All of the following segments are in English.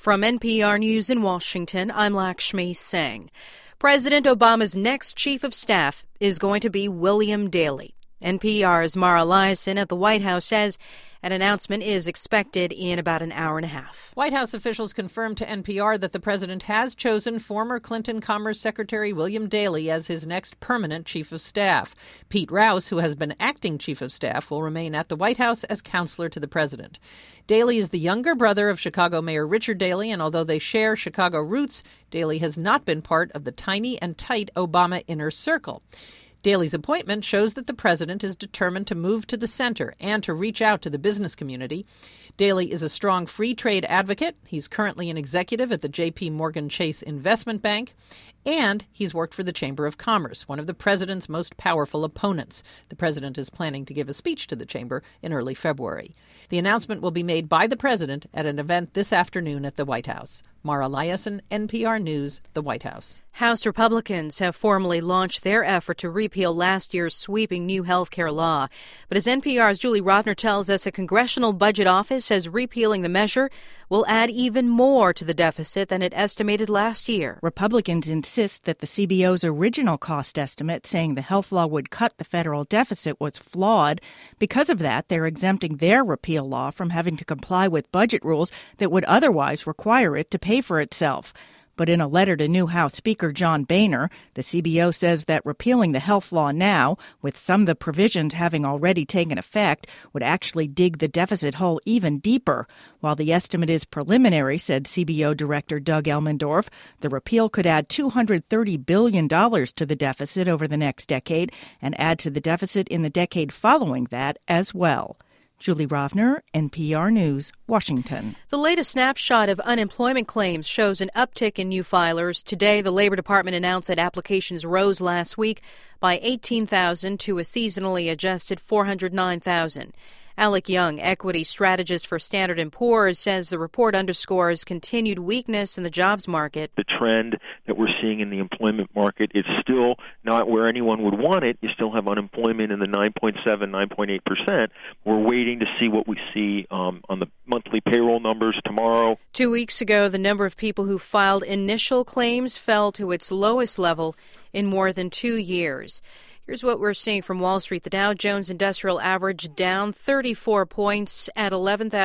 From NPR News in Washington, I'm Lakshmi Singh. President Obama's next chief of staff is going to be William Daley. NPR's Mara Liasson at the White House says an announcement is expected in about an hour and a half. White House officials confirmed to NPR that the president has chosen former Clinton Commerce Secretary William Daley as his next permanent chief of staff. Pete Rouse, who has been acting chief of staff, will remain at the White House as counselor to the president. Daley is the younger brother of Chicago Mayor Richard Daley, and although they share Chicago roots, Daley has not been part of the tiny and tight Obama inner circle. Daley's appointment shows that the president is determined to move to the center and to reach out to the business community. Daley is a strong free trade advocate. He's currently an executive at the J.P. Morgan Chase Investment Bank, and he's worked for the Chamber of Commerce, one of the president's most powerful opponents. The president is planning to give a speech to the chamber in early February. The announcement will be made by the president at an event this afternoon at the White House. Mara Liasson, NPR News, the White House. House Republicans have formally launched their effort to repeal last year's sweeping new health care law. But as NPR's Julie Rovner tells us, a Congressional Budget Office says repealing the measure will add even more to the deficit than it estimated last year. Republicans insist that the CBO's original cost estimate, saying the health law would cut the federal deficit, was flawed. Because of that, they're exempting their repeal law from having to comply with budget rules that would otherwise require it to pay for itself. But in a letter to new House Speaker John Boehner, the CBO says that repealing the health law now, with some of the provisions having already taken effect, would actually dig the deficit hole even deeper. While the estimate is preliminary, said CBO Director Doug Elmendorf, the repeal could add $230 billion to the deficit over the next decade and add to the deficit in the decade following that as well. Julie Rovner, NPR News, Washington. The latest snapshot of unemployment claims shows an uptick in new filers. Today, the Labor Department announced that applications rose last week by 18,000 to a seasonally adjusted 409,000. Alec Young, equity strategist for Standard & Poor's, says the report underscores continued weakness in the jobs market. The trend that we're seeing in the employment market is still not where anyone would want it. You still have unemployment in the 9.7, 9.8%. We're waiting to see what we see on the monthly payroll numbers tomorrow. 2 weeks ago, the number of people who filed initial claims fell to its lowest level in more than 2 years. Here's what we're seeing from Wall Street. The Dow Jones Industrial Average down 34 points at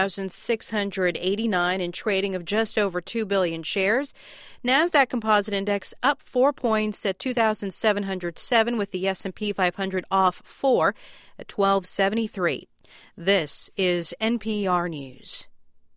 11,689 in trading of just over 2 billion shares. NASDAQ Composite Index up 4 points at 2,707, with the S&P 500 off 4 at 1273. This is NPR News.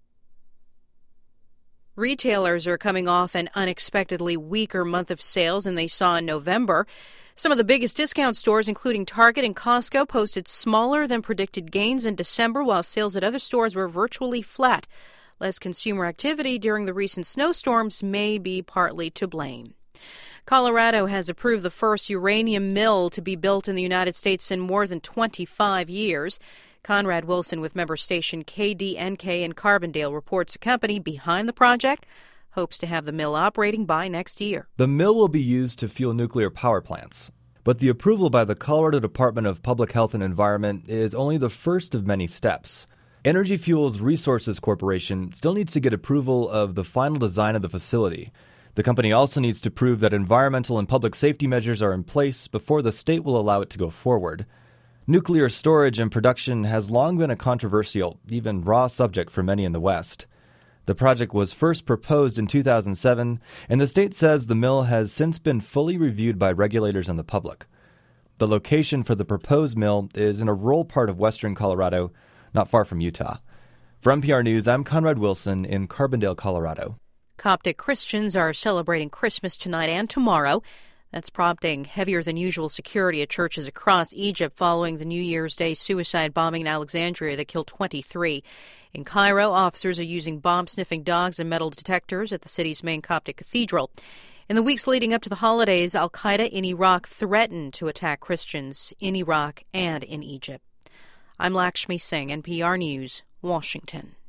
Retailers are coming off an unexpectedly weaker month of sales than they saw in November. Some of the biggest discount stores, including Target and Costco, posted smaller than predicted gains in December, while sales at other stores were virtually flat. Less consumer activity during the recent snowstorms may be partly to blame. Colorado has approved the first uranium mill to be built in the United States in more than 25 years. Conrad Wilson with member station KDNK in Carbondale reports a company behind the project hopes to have the mill operating by next year. The mill will be used to fuel nuclear power plants. But the approval by the Colorado Department of Public Health and Environment is only the first of many steps. Energy Fuels Resources Corporation still needs to get approval of the final design of the facility. The company also needs to prove that environmental and public safety measures are in place before the state will allow it to go forward. Nuclear storage and production has long been a controversial, even raw subject for many in the West. The project was first proposed in 2007, and the state says the mill has since been fully reviewed by regulators and the public. The location for the proposed mill is in a rural part of western Colorado, not far from Utah. For NPR News, I'm Conrad Wilson in Carbondale, Colorado. Coptic Christians are celebrating Christmas tonight and tomorrow. That's prompting heavier than usual security at churches across Egypt following the New Year's Day suicide bombing in Alexandria that killed 23. In Cairo, officers are using bomb-sniffing dogs and metal detectors at the city's main Coptic cathedral. In the weeks leading up to the holidays, al-Qaeda in Iraq threatened to attack Christians in Iraq and in Egypt. I'm Lakshmi Singh, NPR News, Washington.